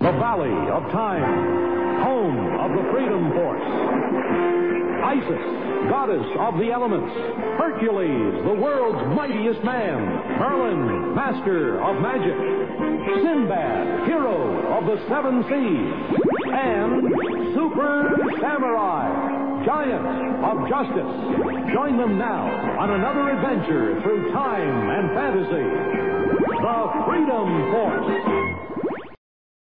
the Valley of Time, home of the Freedom Force. Isis, goddess of the elements. Hercules, the world's mightiest man. Merlin, master of magic. Sinbad, hero of the seven seas. And Super Samurai, giant of justice. Join them now on another adventure through time and fantasy. The Freedom Force.